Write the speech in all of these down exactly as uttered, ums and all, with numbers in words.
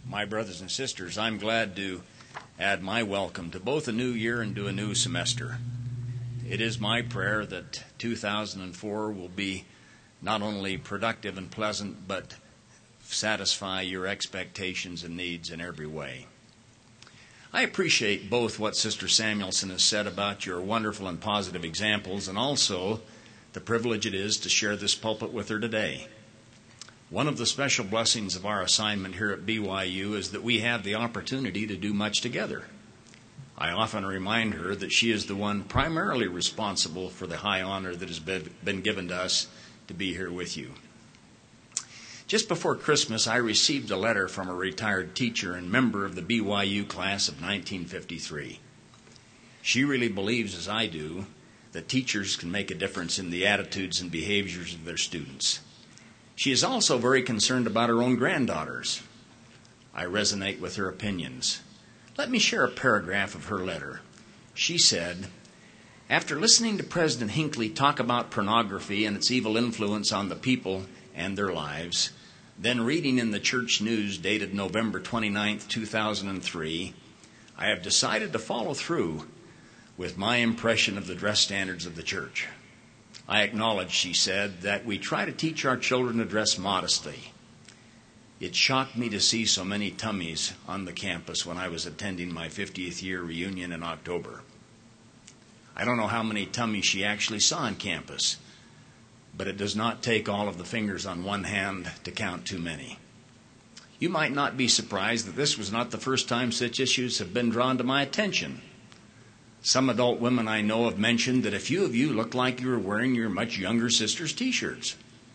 My brothers and sisters, I'm glad to add my welcome to both a new year and to a new semester. It is my prayer that two thousand four will be not only productive and pleasant, but satisfy your expectations and needs in every way. I appreciate both what Sister Samuelson has said about your wonderful and positive examples, and also the privilege it is to share this pulpit with her today. One of the special blessings of our assignment here at B Y U is that we have the opportunity to do much together. I often remind her that she is the one primarily responsible for the high honor that has been given to us to be here with you. Just before Christmas, I received a letter from a retired teacher and member of the B Y U class of nineteen fifty-three. She really believes, as I do, that teachers can make a difference in the attitudes and behaviors of their students. She is also very concerned about her own granddaughters. I resonate with her opinions. Let me share a paragraph of her letter. She said, "After listening to President Hinckley talk about pornography and its evil influence on the people and their lives, then reading in the church news dated November twenty-ninth, two thousand three, I have decided to follow through with my impression of the dress standards of the church. I acknowledge," she said, "that we try to teach our children to dress modestly. It shocked me to see so many tummies on the campus when I was attending my fiftieth year reunion in October." I don't know how many tummies she actually saw on campus, but it does not take all of the fingers on one hand to count too many. You might not be surprised that this was not the first time such issues have been drawn to my attention. Some adult women I know have mentioned that a few of you look like you were wearing your much younger sister's T-shirts.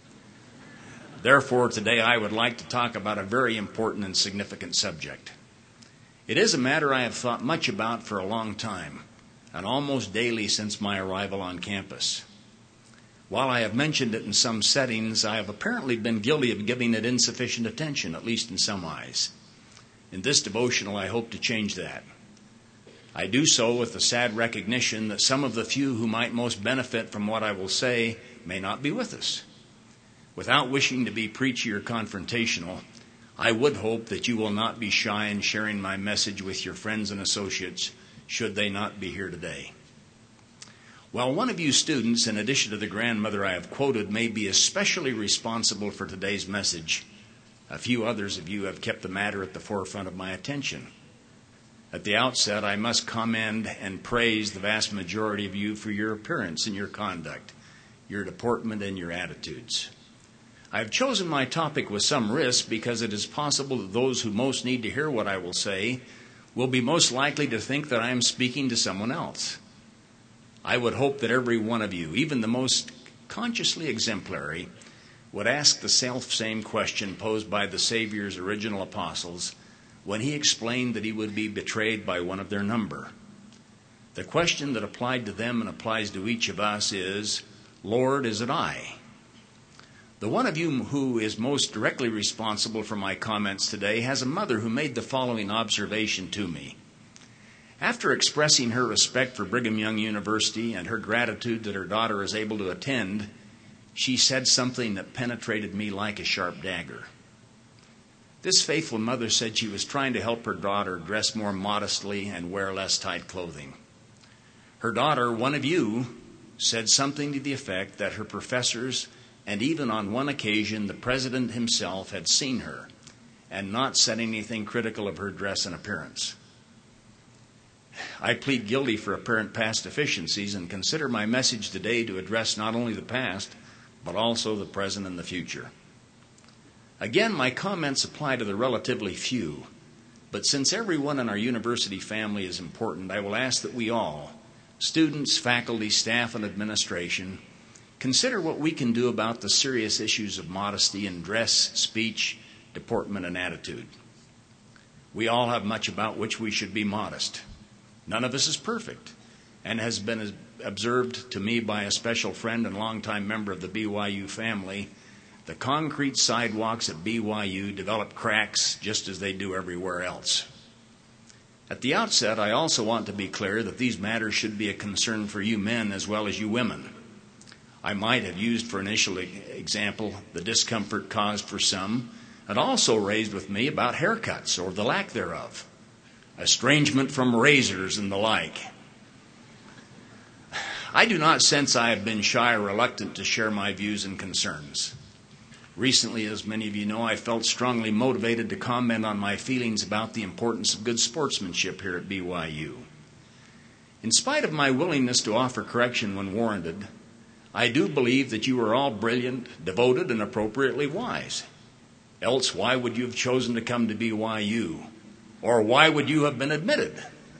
Therefore, today I would like to talk about a very important and significant subject. It is a matter I have thought much about for a long time, and almost daily since my arrival on campus. While I have mentioned it in some settings, I have apparently been guilty of giving it insufficient attention, at least in some eyes. In this devotional, I hope to change that. I do so with the sad recognition that some of the few who might most benefit from what I will say may not be with us. Without wishing to be preachy or confrontational, I would hope that you will not be shy in sharing my message with your friends and associates should they not be here today. While one of you students, in addition to the grandmother I have quoted, may be especially responsible for today's message, a few others of you have kept the matter at the forefront of my attention. At the outset, I must commend and praise the vast majority of you for your appearance and your conduct, your deportment and your attitudes. I have chosen my topic with some risk because it is possible that those who most need to hear what I will say will be most likely to think that I am speaking to someone else. I would hope that every one of you, even the most consciously exemplary, would ask the self-same question posed by the Savior's original apostles when he explained that he would be betrayed by one of their number. The question that applied to them and applies to each of us is, "Lord, is it I?" The one of you who is most directly responsible for my comments today has a mother who made the following observation to me. After expressing her respect for Brigham Young University and her gratitude that her daughter is able to attend, she said something that penetrated me like a sharp dagger. This faithful mother said she was trying to help her daughter dress more modestly and wear less tight clothing. Her daughter, one of you, said something to the effect that her professors and even on one occasion the president himself had seen her and not said anything critical of her dress and appearance. I plead guilty for apparent past deficiencies and consider my message today to address not only the past, but also the present and the future. Again, my comments apply to the relatively few, but since everyone in our university family is important, I will ask that we all, students, faculty, staff, and administration, consider what we can do about the serious issues of modesty in dress, speech, deportment, and attitude. We all have much about which we should be modest. None of us is perfect, and has been observed to me by a special friend and longtime member of the B Y U family. The concrete sidewalks at B Y U develop cracks just as they do everywhere else. At the outset, I also want to be clear that these matters should be a concern for you men as well as you women. I might have used for initial example the discomfort caused for some and also raised with me about haircuts or the lack thereof, estrangement from razors and the like. I do not sense I have been shy or reluctant to share my views and concerns. Recently, as many of you know, I felt strongly motivated to comment on my feelings about the importance of good sportsmanship here at B Y U. In spite of my willingness to offer correction when warranted, I do believe that you are all brilliant, devoted, and appropriately wise. Else, why would you have chosen to come to B Y U? Or why would you have been admitted?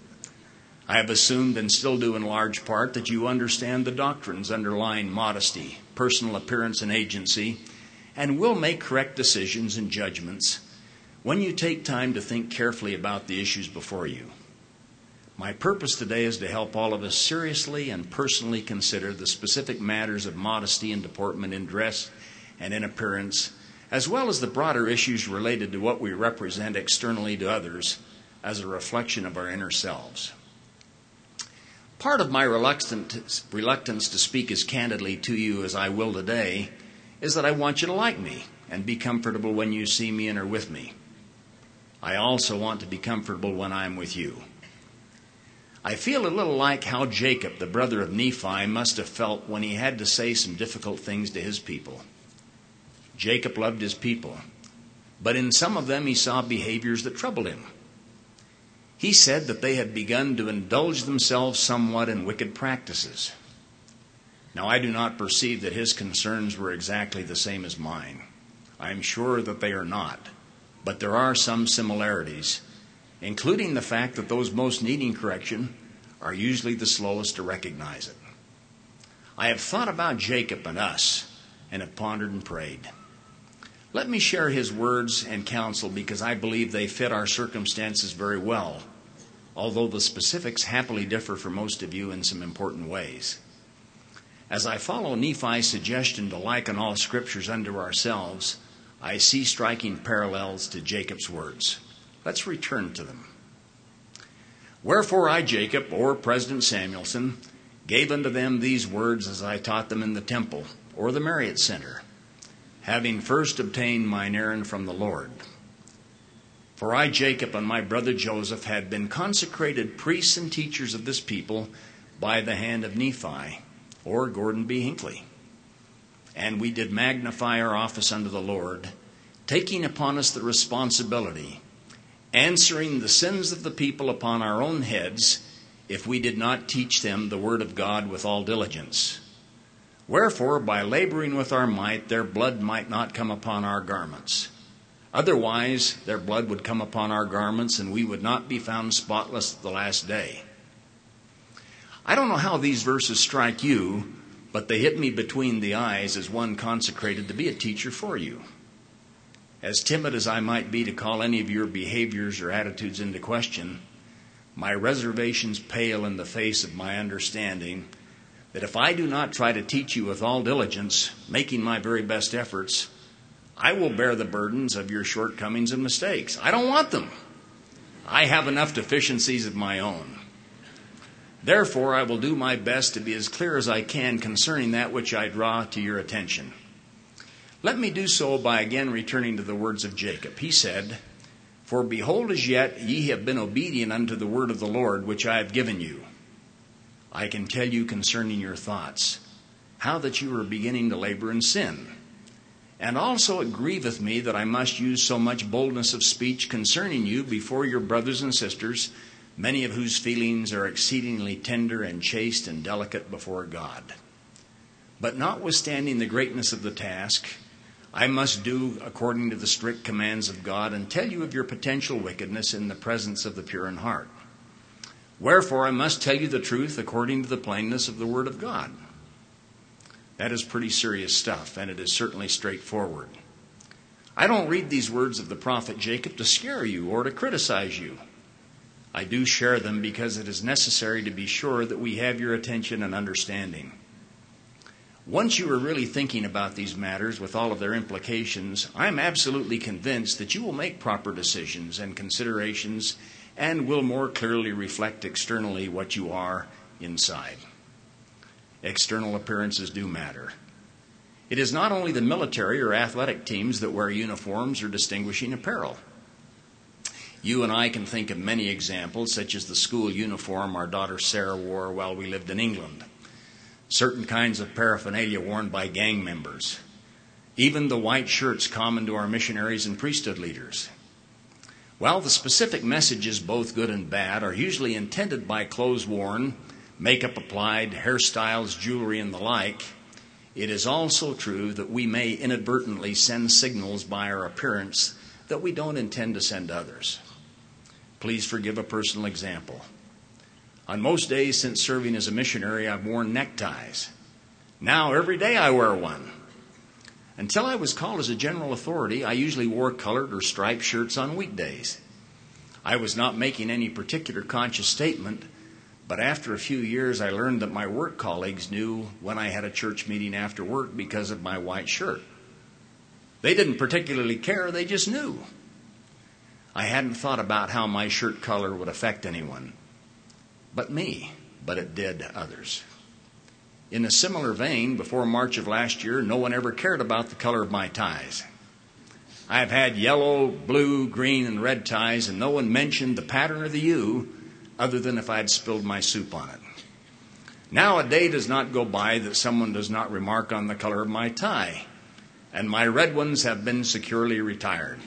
I have assumed, and still do in large part, that you understand the doctrines underlying modesty, personal appearance, and agency, and will make correct decisions and judgments when you take time to think carefully about the issues before you. My purpose today is to help all of us seriously and personally consider the specific matters of modesty and deportment in dress and in appearance, as well as the broader issues related to what we represent externally to others as a reflection of our inner selves. Part of my reluctance to speak as candidly to you as I will today is that I want you to like me and be comfortable when you see me and are with me. I also want to be comfortable when I am with you. I feel a little like how Jacob, the brother of Nephi, must have felt when he had to say some difficult things to his people. Jacob loved his people, but in some of them he saw behaviors that troubled him. He said that they had begun to indulge themselves somewhat in wicked practices. Now, I do not perceive that his concerns were exactly the same as mine. I am sure that they are not, but there are some similarities, including the fact that those most needing correction are usually the slowest to recognize it. I have thought about Jacob and us and have pondered and prayed. Let me share his words and counsel because I believe they fit our circumstances very well, although the specifics happily differ for most of you in some important ways. As I follow Nephi's suggestion to liken all scriptures unto ourselves, I see striking parallels to Jacob's words. Let's return to them. Wherefore I, Jacob, or President Samuelson, gave unto them these words as I taught them in the temple, or the Marriott Center, having first obtained mine errand from the Lord. For I, Jacob, and my brother Joseph had been consecrated priests and teachers of this people by the hand of Nephi, or Gordon B. Hinckley. And we did magnify our office unto the Lord, taking upon us the responsibility, answering the sins of the people upon our own heads, if we did not teach them the word of God with all diligence. Wherefore, by laboring with our might, their blood might not come upon our garments. Otherwise, their blood would come upon our garments, and we would not be found spotless at the last day. I don't know how these verses strike you, but they hit me between the eyes as one consecrated to be a teacher for you. As timid as I might be to call any of your behaviors or attitudes into question, my reservations pale in the face of my understanding that if I do not try to teach you with all diligence, making my very best efforts, I will bear the burdens of your shortcomings and mistakes. I don't want them. I have enough deficiencies of my own. Therefore, I will do my best to be as clear as I can concerning that which I draw to your attention. Let me do so by again returning to the words of Jacob. He said, For behold, as yet ye have been obedient unto the word of the Lord, which I have given you. I can tell you concerning your thoughts, how that you are beginning to labor in sin. And also it grieveth me that I must use so much boldness of speech concerning you before your brothers and sisters, many of whose feelings are exceedingly tender and chaste and delicate before God. But notwithstanding the greatness of the task, I must do according to the strict commands of God and tell you of your potential wickedness in the presence of the pure in heart. Wherefore I must tell you the truth according to the plainness of the word of God. That is pretty serious stuff, and it is certainly straightforward. I don't read these words of the prophet Jacob to scare you or to criticize you. I do share them because it is necessary to be sure that we have your attention and understanding. Once you are really thinking about these matters with all of their implications, I am absolutely convinced that you will make proper decisions and considerations and will more clearly reflect externally what you are inside. External appearances do matter. It is not only the military or athletic teams that wear uniforms or distinguishing apparel. You and I can think of many examples, such as the school uniform our daughter Sarah wore while we lived in England, certain kinds of paraphernalia worn by gang members, even the white shirts common to our missionaries and priesthood leaders. While the specific messages, both good and bad, are usually intended by clothes worn, makeup applied, hairstyles, jewelry, and the like, it is also true that we may inadvertently send signals by our appearance that we don't intend to send others. Please forgive a personal example. On most days since serving as a missionary, I've worn neckties. Now every day I wear one. Until I was called as a general authority, I usually wore colored or striped shirts on weekdays. I was not making any particular conscious statement, but after a few years I learned that my work colleagues knew when I had a church meeting after work because of my white shirt. They didn't particularly care, they just knew. I hadn't thought about how my shirt color would affect anyone but me, but it did others. In a similar vein, before March of last year, no one ever cared about the color of my ties. I've had yellow, blue, green, and red ties, and no one mentioned the pattern or the U other than if I'd spilled my soup on it. Now a day does not go by that someone does not remark on the color of my tie, and my red ones have been securely retired.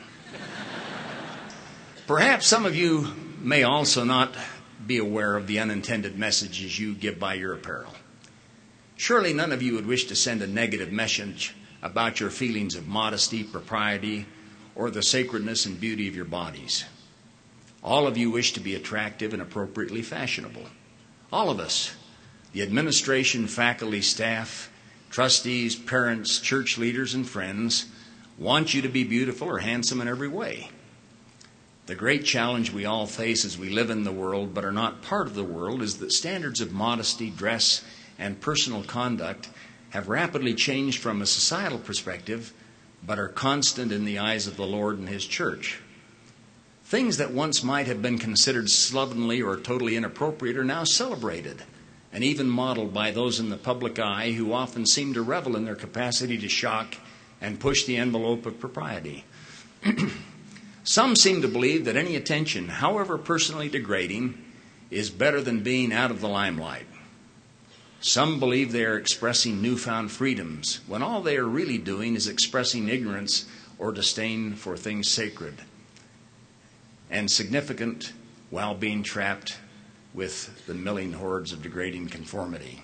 Perhaps some of you may also not be aware of the unintended messages you give by your apparel. Surely none of you would wish to send a negative message about your feelings of modesty, propriety, or the sacredness and beauty of your bodies. All of you wish to be attractive and appropriately fashionable. All of us, the administration, faculty, staff, trustees, parents, church leaders, and friends, want you to be beautiful or handsome in every way. The great challenge we all face as we live in the world but are not part of the world is that standards of modesty, dress, and personal conduct have rapidly changed from a societal perspective, but are constant in the eyes of the Lord and His church. Things that once might have been considered slovenly or totally inappropriate are now celebrated and even modeled by those in the public eye who often seem to revel in their capacity to shock and push the envelope of propriety. Some seem to believe that any attention, however personally degrading, is better than being out of the limelight. Some believe they are expressing newfound freedoms, when all they are really doing is expressing ignorance or disdain for things sacred and significant while being trapped with the milling hordes of degrading conformity.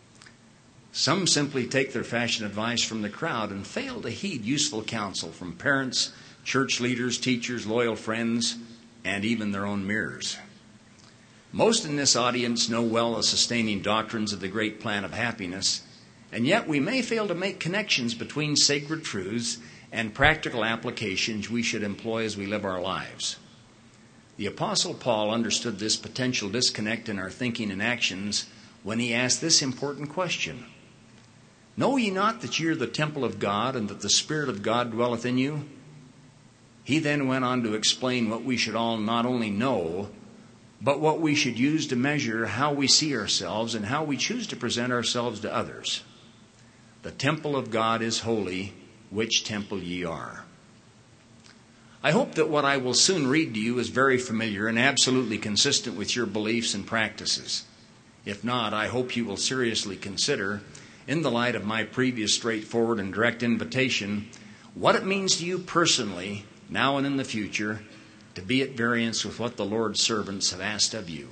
Some simply take their fashion advice from the crowd and fail to heed useful counsel from parents, church leaders, teachers, loyal friends, and even their own mirrors. Most in this audience know well the sustaining doctrines of the great plan of happiness, and yet we may fail to make connections between sacred truths and practical applications we should employ as we live our lives. The Apostle Paul understood this potential disconnect in our thinking and actions when he asked this important question: Know ye not that ye are the temple of God, and that the Spirit of God dwelleth in you? He then went on to explain what we should all not only know, but what we should use to measure how we see ourselves and how we choose to present ourselves to others. The temple of God is holy, which temple ye are. I hope that what I will soon read to you is very familiar and absolutely consistent with your beliefs and practices. If not, I hope you will seriously consider, in the light of my previous straightforward and direct invitation, what it means to you personally, now and in the future, to be at variance with what the Lord's servants have asked of you.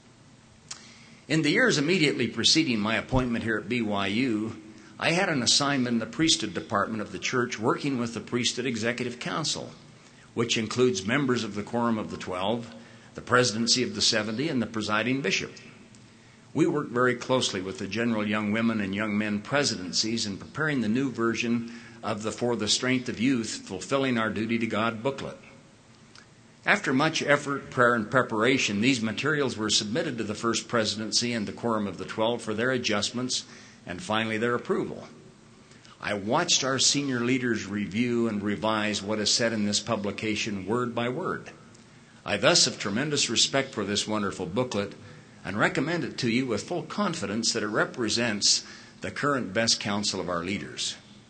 In the years immediately preceding my appointment here at B Y U, I had an assignment in the priesthood department of the church working with the priesthood executive council, which includes members of the Quorum of the Twelve, the presidency of the seventy, and the presiding bishop. We worked very closely with the general young women and young men presidencies in preparing the new version of the For the Strength of Youth, Fulfilling Our Duty to God booklet. After much effort, prayer, and preparation, these materials were submitted to the First Presidency and the Quorum of the Twelve for their adjustments and finally their approval. I watched our senior leaders review and revise what is said in this publication word by word. I thus have tremendous respect for this wonderful booklet and recommend it to you with full confidence that it represents the current best counsel of our leaders.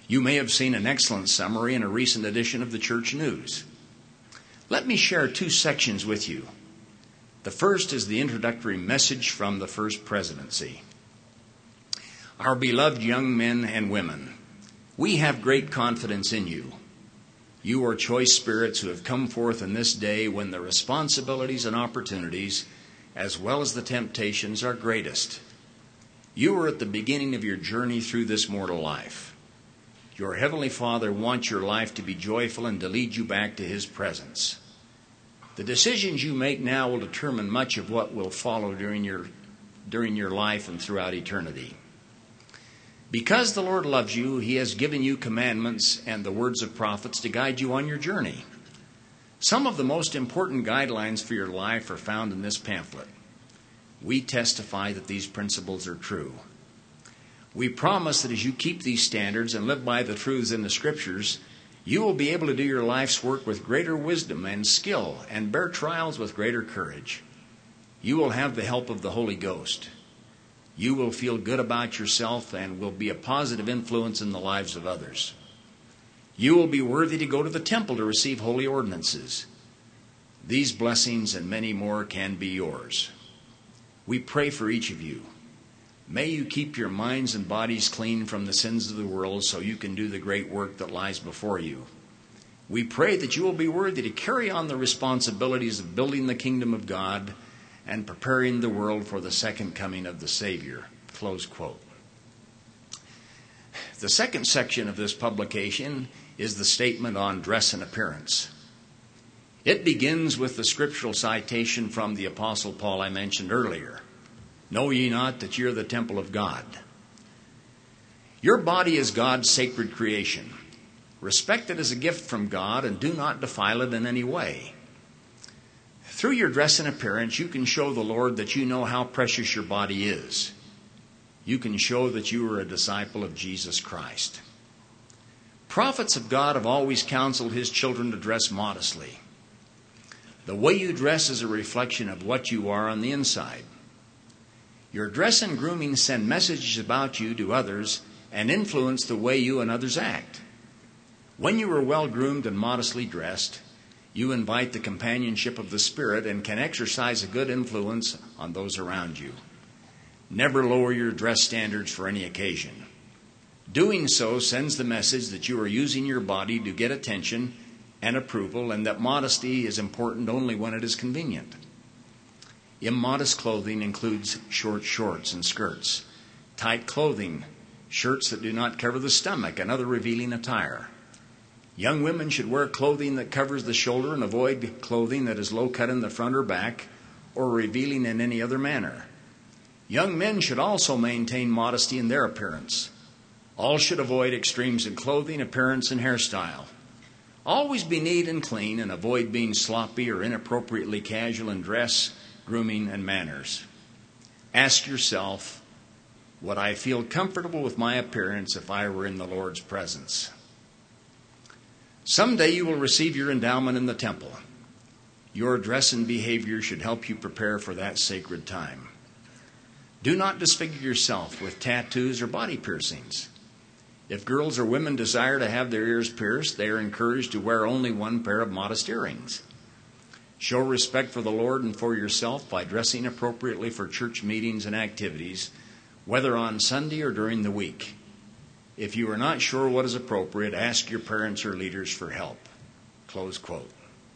You may have seen an excellent summary in a recent edition of the Church News. Let me share two sections with you. The first is the introductory message from the First Presidency. Our beloved young men and women, we have great confidence in you. You are choice spirits who have come forth in this day when the responsibilities and opportunities, as well as the temptations, are greatest. You are at the beginning of your journey through this mortal life. Your Heavenly Father wants your life to be joyful and to lead you back to His presence. The decisions you make now will determine much of what will follow during your, during your life and throughout eternity. Because the Lord loves you, He has given you commandments and the words of prophets to guide you on your journey. Some of the most important guidelines for your life are found in this pamphlet. We testify that these principles are true. We promise that as you keep these standards and live by the truths in the Scriptures, you will be able to do your life's work with greater wisdom and skill and bear trials with greater courage. You will have the help of the Holy Ghost. You will feel good about yourself and will be a positive influence in the lives of others. You will be worthy to go to the temple to receive holy ordinances. These blessings and many more can be yours. We pray for each of you. May you keep your minds and bodies clean from the sins of the world so you can do the great work that lies before you. We pray that you will be worthy to carry on the responsibilities of building the kingdom of God and preparing the world for the second coming of the Savior. Close quote. The second section of this publication is the statement on dress and appearance. It begins with the scriptural citation from the Apostle Paul I mentioned earlier. Know ye not that ye are the temple of God? Your body is God's sacred creation. Respect it as a gift from God and do not defile it in any way. Through your dress and appearance, you can show the Lord that you know how precious your body is. You can show that you are a disciple of Jesus Christ. Prophets of God have always counseled His children to dress modestly. The way you dress is a reflection of what you are on the inside. Your dress and grooming send messages about you to others and influence the way you and others act. When you are well groomed and modestly dressed, you invite the companionship of the Spirit and can exercise a good influence on those around you. Never lower your dress standards for any occasion. Doing so sends the message that you are using your body to get attention and approval, and that modesty is important only when it is convenient. Immodest clothing includes short shorts and skirts, tight clothing, shirts that do not cover the stomach, and other revealing attire. Young women should wear clothing that covers the shoulder and avoid clothing that is low cut in the front or back or revealing in any other manner. Young men should also maintain modesty in their appearance. All should avoid extremes in clothing, appearance, and hairstyle. Always be neat and clean and avoid being sloppy or inappropriately casual in dress, grooming, and manners. Ask yourself, would I feel comfortable with my appearance if I were in the Lord's presence? Someday you will receive your endowment in the temple. Your dress and behavior should help you prepare for that sacred time. Do not disfigure yourself with tattoos or body piercings. If girls or women desire to have their ears pierced, they are encouraged to wear only one pair of modest earrings. Show respect for the Lord and for yourself by dressing appropriately for church meetings and activities, whether on Sunday or during the week. If you are not sure what is appropriate, ask your parents or leaders for help. Close quote.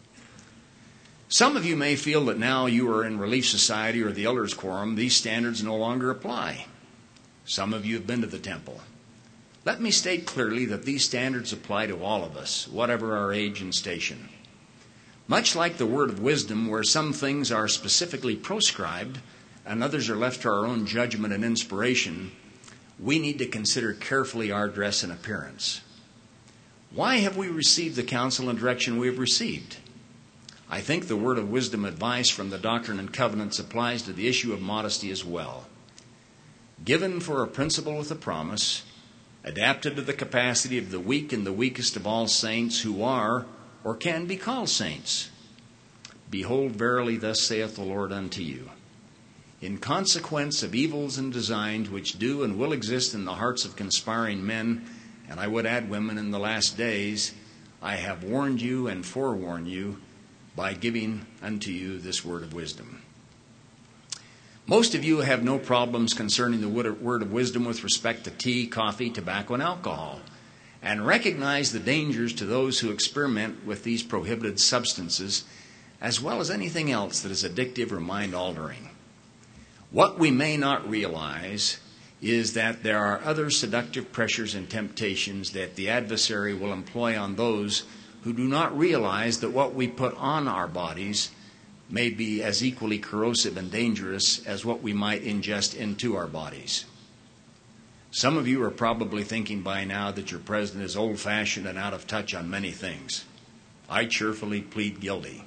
Some of you may feel that now you are in Relief Society or the Elders Quorum, these standards no longer apply. Some of you have been to the temple. Let me state clearly that these standards apply to all of us, whatever our age and station. Much like the word of wisdom, where some things are specifically proscribed and others are left to our own judgment and inspiration, we need to consider carefully our dress and appearance. Why have we received the counsel and direction we have received? I think the word of wisdom advice from the Doctrine and Covenants applies to the issue of modesty as well. Given for a principle with a promise, adapted to the capacity of the weak and the weakest of all saints who are or can be called saints. Behold, verily, thus saith the Lord unto you. In consequence of evils and designs which do and will exist in the hearts of conspiring men And I would add, women, in the last days, I have warned you and forewarned you by giving unto you this word of wisdom. Most of you have no problems concerning the word of wisdom with respect to tea, coffee, tobacco, and alcohol, and recognize the dangers to those who experiment with these prohibited substances, as well as anything else that is addictive or mind-altering. What we may not realize is that there are other seductive pressures and temptations that the adversary will employ on those who do not realize that what we put on our bodies may be as equally corrosive and dangerous as what we might ingest into our bodies. Some of you are probably thinking by now that your president is old-fashioned and out of touch on many things. I cheerfully plead guilty.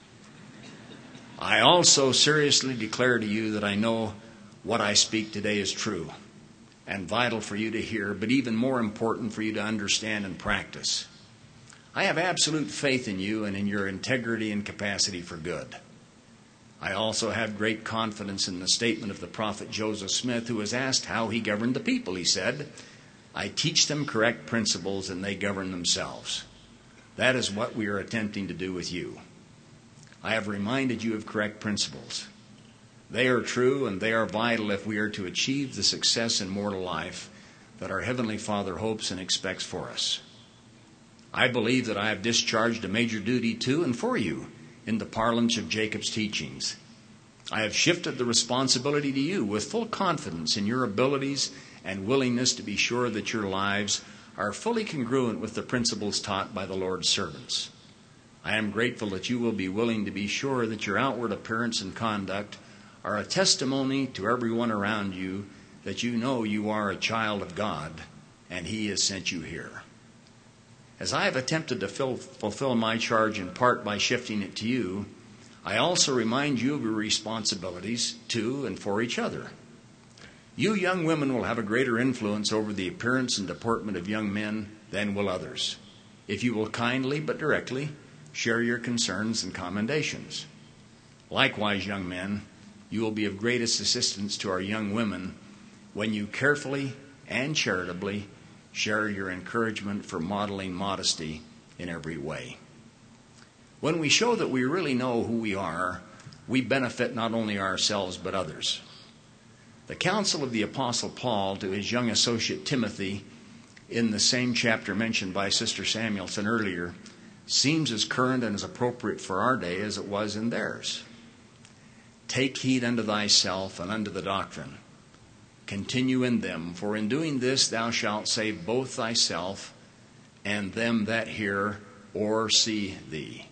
I also seriously declare to you that I know what I speak today is true and vital for you to hear, but even more important for you to understand and practice. I have absolute faith in you and in your integrity and capacity for good. I also have great confidence in the statement of the prophet Joseph Smith, who was asked how he governed the people. He said, "I teach them correct principles and they govern themselves." That is what we are attempting to do with you. I have reminded you of correct principles. They are true and they are vital if we are to achieve the success in mortal life that our Heavenly Father hopes and expects for us. I believe that I have discharged a major duty to and for you in the parlance of Jacob's teachings. I have shifted the responsibility to you with full confidence in your abilities and willingness to be sure that your lives are fully congruent with the principles taught by the Lord's servants. I am grateful that you will be willing to be sure that your outward appearance and conduct are a testimony to everyone around you that you know you are a child of God and He has sent you here. As I have attempted to fill, fulfill my charge in part by shifting it to you, I also remind you of your responsibilities to and for each other. You young women will have a greater influence over the appearance and deportment of young men than will others, if you will kindly but directly share your concerns and commendations. Likewise, young men, you will be of greatest assistance to our young women when you carefully and charitably share your encouragement for modeling modesty in every way. When we show that we really know who we are, we benefit not only ourselves but others. The counsel of the Apostle Paul to his young associate Timothy in the same chapter mentioned by Sister Samuelson earlier seems as current and as appropriate for our day as it was in theirs. Take heed unto thyself and unto the doctrine. Continue in them, for in doing this thou shalt save both thyself and them that hear or see thee.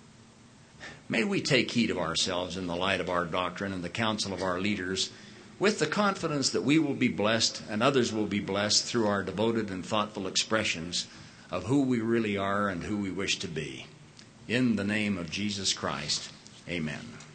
May we take heed of ourselves in the light of our doctrine and the counsel of our leaders, with the confidence that we will be blessed and others will be blessed through our devoted and thoughtful expressions of who we really are and who we wish to be. In the name of Jesus Christ, amen.